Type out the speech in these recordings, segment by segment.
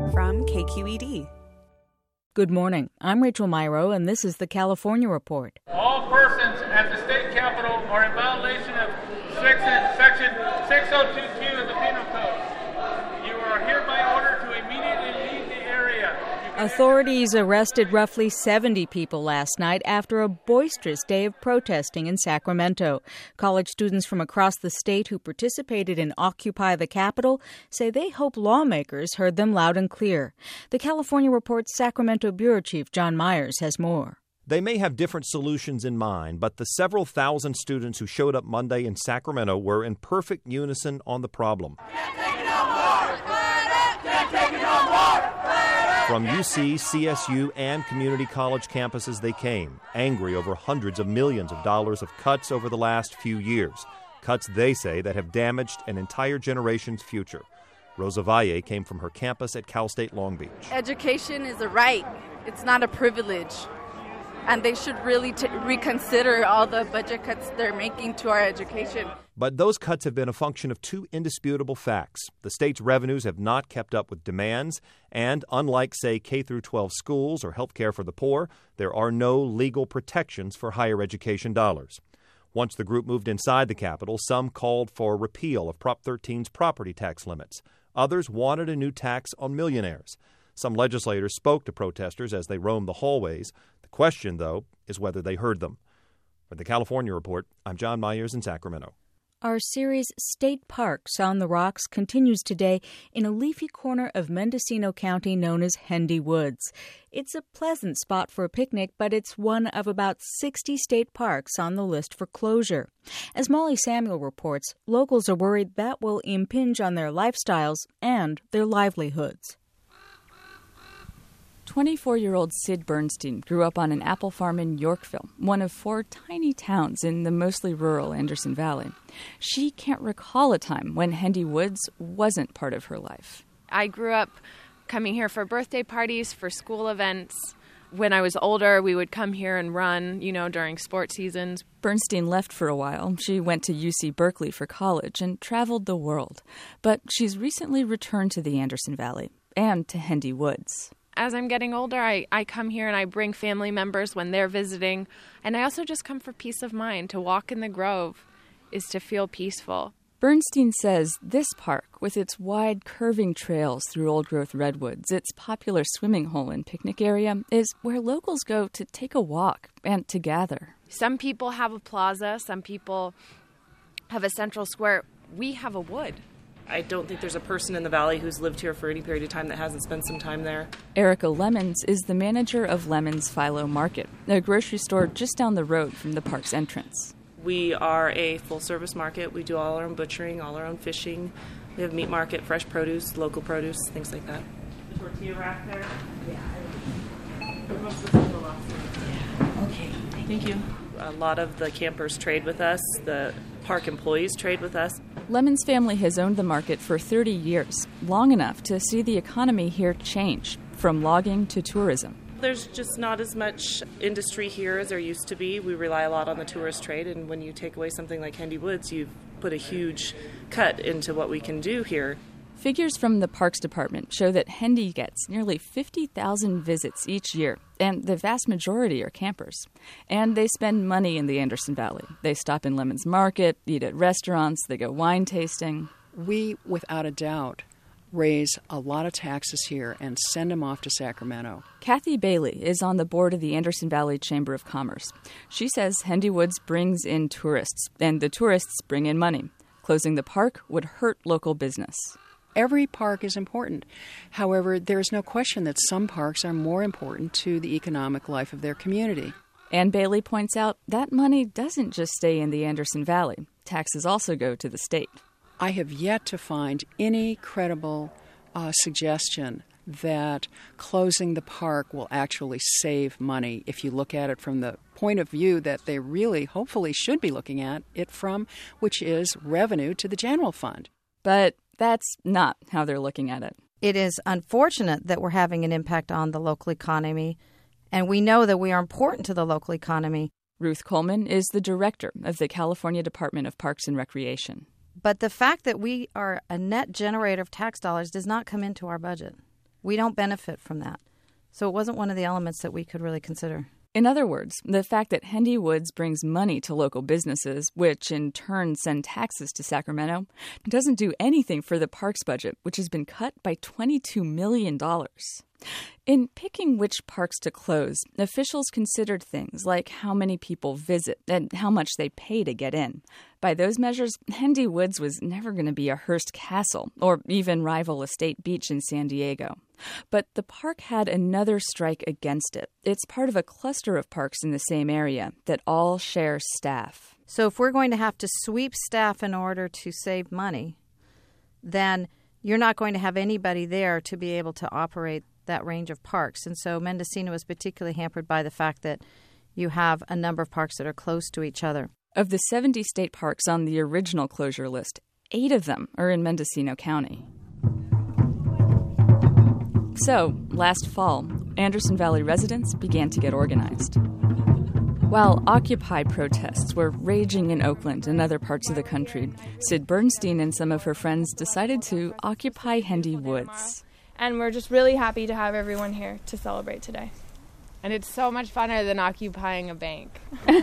from KQED. Good morning. I'm Rachel Myro, and this is the California Report. All persons at the state capitol are in violation of Section 6022 of the Penal Code. You are hereby ordered to immediately leave the area. Authorities arrested roughly 70 people last night after a boisterous day of protesting in Sacramento. College students from across the state who participated in Occupy the Capitol say they hope lawmakers heard them loud and clear. The California Report's Sacramento Bureau Chief John Myers has more. They may have different solutions in mind, but the several thousand students who showed up Monday in Sacramento were in perfect unison on the problem. Can't take it no more! Can't take it no more! From UC, CSU, and community college campuses they came, angry over hundreds of millions of dollars of cuts over the last few years. Cuts, they say, that have damaged an entire generation's future. Rosa Valle came from her campus at Cal State Long Beach. Education is a right. It's not a privilege. And they should really reconsider all the budget cuts they're making to our education. But those cuts have been a function of two indisputable facts. The state's revenues have not kept up with demands, and unlike, say, K-12 schools or health care for the poor, there are no legal protections for higher education dollars. Once the group moved inside the Capitol, some called for repeal of Prop 13's property tax limits. Others wanted a new tax on millionaires. Some legislators spoke to protesters as they roamed the hallways. The question, though, is whether they heard them. For the California Report, I'm John Myers in Sacramento. Our series State Parks on the Rocks continues today in a leafy corner of Mendocino County known as Hendy Woods. It's a pleasant spot for a picnic, but it's one of about 60 state parks on the list for closure. As Molly Samuel reports, locals are worried that will impinge on their lifestyles and their livelihoods. 24-year-old Sid Bernstein grew up on an apple farm in Yorkville, one of 4 tiny towns in the mostly rural Anderson Valley. She can't recall a time when Hendy Woods wasn't part of her life. I grew up coming here for birthday parties, for school events. When I was older, we would come here and run, during sports seasons. Bernstein left for a while. She went to UC Berkeley for college and traveled the world. But she's recently returned to the Anderson Valley and to Hendy Woods. As I'm getting older, I come here and I bring family members when they're visiting. And I also just come for peace of mind. To walk in the Grove is to feel peaceful. Bernstein says this park, with its wide, curving trails through old-growth redwoods, its popular swimming hole and picnic area, is where locals go to take a walk and to gather. Some people have a plaza. Some people have a central square. We have a wood. I don't think there's a person in the valley who's lived here for any period of time that hasn't spent some time there. Erica Lemons is the manager of Lemons Philo Market, a grocery store just down the road from the park's entrance. We are a full-service market. We do all our own butchering, all our own fishing. We have meat market, fresh produce, local produce, things like that. The tortilla rack there? Yeah. Okay. Thank you. A lot of the campers trade with us. The park employees trade with us. Lemon's family has owned the market for 30 years, long enough to see the economy here change, from logging to tourism. There's just not as much industry here as there used to be. We rely a lot on the tourist trade, and when you take away something like Hendy Woods, you've put a huge cut into what we can do here. Figures from the Parks Department show that Hendy gets nearly 50,000 visits each year, and the vast majority are campers. And they spend money in the Anderson Valley. They stop in Lemon's Market, eat at restaurants, they go wine tasting. We, without a doubt, raise a lot of taxes here and send them off to Sacramento. Kathy Bailey is on the board of the Anderson Valley Chamber of Commerce. She says Hendy Woods brings in tourists, and the tourists bring in money. Closing the park would hurt local business. Every park is important. However, there is no question that some parks are more important to the economic life of their community. And Bailey points out that money doesn't just stay in the Anderson Valley. Taxes also go to the state. I have yet to find any credible suggestion that closing the park will actually save money if you look at it from the point of view that they really, hopefully, should be looking at it from, which is revenue to the general fund. But that's not how they're looking at it. It is unfortunate that we're having an impact on the local economy, and we know that we are important to the local economy. Ruth Coleman is the director of the California Department of Parks and Recreation. But the fact that we are a net generator of tax dollars does not come into our budget. We don't benefit from that. So it wasn't one of the elements that we could really consider. In other words, the fact that Hendy Woods brings money to local businesses, which in turn send taxes to Sacramento, doesn't do anything for the parks budget, which has been cut by $22 million. In picking which parks to close, officials considered things like how many people visit and how much they pay to get in. By those measures, Hendy Woods was never going to be a Hearst Castle or even rival Estate Beach in San Diego. But the park had another strike against it. It's part of a cluster of parks in the same area that all share staff. So if we're going to have to sweep staff in order to save money, then you're not going to have anybody there to be able to operate that range of parks. And so Mendocino is particularly hampered by the fact that you have a number of parks that are close to each other. Of the 70 state parks on the original closure list, 8 of them are in Mendocino County. So, last fall, Anderson Valley residents began to get organized. While Occupy protests were raging in Oakland and other parts of the country, Sid Bernstein and some of her friends decided to occupy Hendy Woods. And we're just really happy to have everyone here to celebrate today. And it's so much funner than occupying a bank.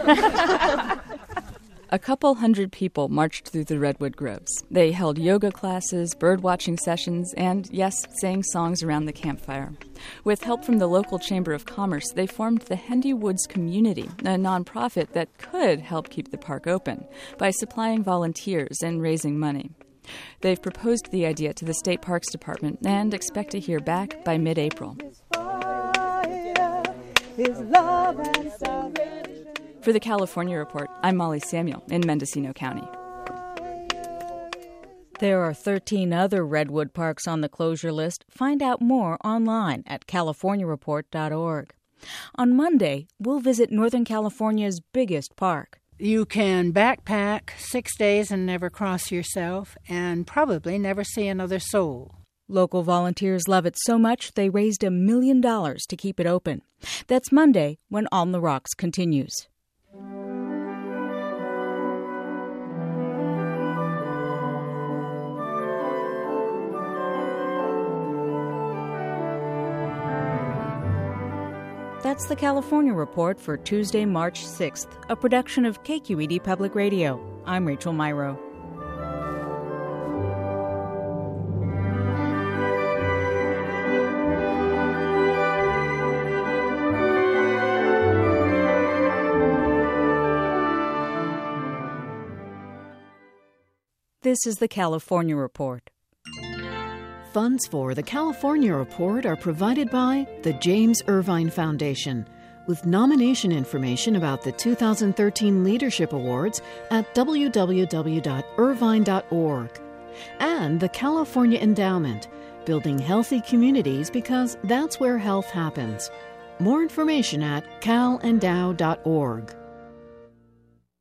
A couple hundred people marched through the Redwood Groves. They held yoga classes, bird-watching sessions, and, yes, sang songs around the campfire. With help from the local Chamber of Commerce, they formed the Hendy Woods Community, a nonprofit that could help keep the park open by supplying volunteers and raising money. They've proposed the idea to the State Parks Department and expect to hear back by mid-April. For the California Report, I'm Molly Samuel in Mendocino County. There are 13 other Redwood parks on the closure list. Find out more online at californiareport.org. On Monday, we'll visit Northern California's biggest park. You can backpack 6 days and never cross yourself, and probably never see another soul. Local volunteers love it so much they raised $1 million to keep it open. That's Monday when On the Rocks continues. That's the California Report for Tuesday, March 6th, a production of KQED Public Radio. I'm Rachel Myrow. This is the California Report. Funds for the California Report are provided by the James Irvine Foundation, with nomination information about the 2013 Leadership Awards at www.irvine.org, and the California Endowment, building healthy communities because that's where health happens. More information at calendow.org.